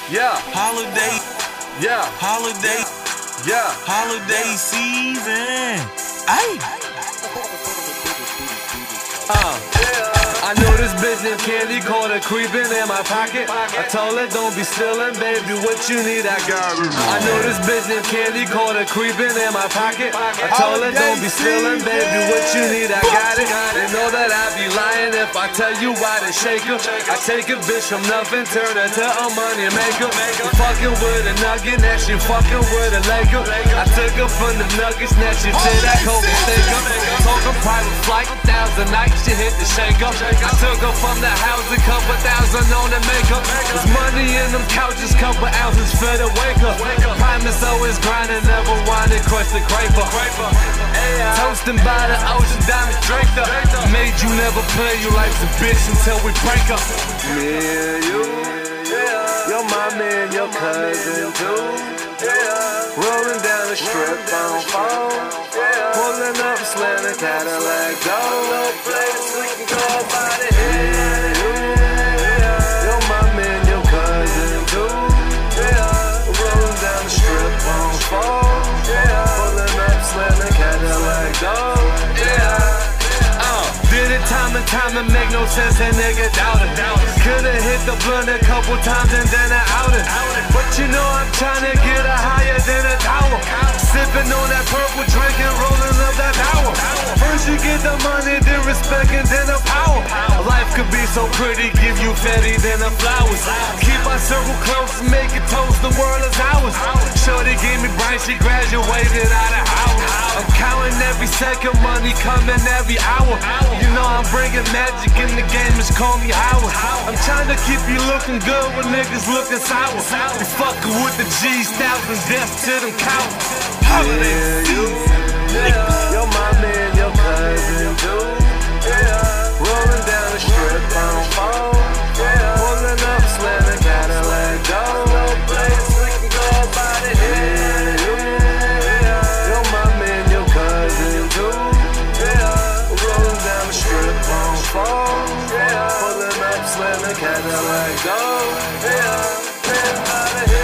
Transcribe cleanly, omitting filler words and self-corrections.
Yeah, Holiday, yeah, holiday, yeah. holiday season. Ay. I know this bitch named Candy caught her creeping in my pocket. I told her don't be stealing, baby, what you need, I got it. I know this bitch named Candy caught her creeping in my pocket. I told her don't be stealing, baby, what you need, I got it. They know that I be lying if I tell you why to shake her. I take a bitch from nothing, turn her to a money maker. You fucking with a nugget, now she fucking with a Laker. I took her from the nuggets, now she did that Kobe Staker. Talking private flight, 1,000 nights, she hit the shaker. I took her from the house, a couple thousand on the makeup. There's money in them couches, couple ounces for the wake up. Primus always grinding, never wanted crush the graper. Toasting by the ocean, diamond draped up. Made you never play, you life's a bitch until we break up. Me and you, your mama and your cousin too. Rolling down the strip on phone. Pulling up, slamming Cadillac door. No place we can go about it here. Your mama and your cousin too. Rolling down the strip on phone. Pulling up, slamming Cadillac door. Did it time and make no sense, that nigga doubted. Could've hit the blunt a couple times and then I outed. But you know I'm tryna get her higher than a tower. Sipping on that purple drink and rolling up that power. First you get the money, then respect and then the power. Life could be so pretty, give you fatty than the flowers. Keep our circle close, make it toast, the world is ours. Shorty gave me bright, she graduated out of Howard. I'm counting every second, money coming every hour. You know I'm bringing magic in the game, just call me Howard. I'm trying to keep you looking good when niggas looking sour. You fucking with the G's, thousands, death to them cowards. Holiday your mama and your cousin too. Rolling down the strip on phone. Pulling up, slamming Cadillac door. No place we can go about it here. Your mama and your cousin too. Rolling down the strip on phone. Pulling up, slamming Cadillac door.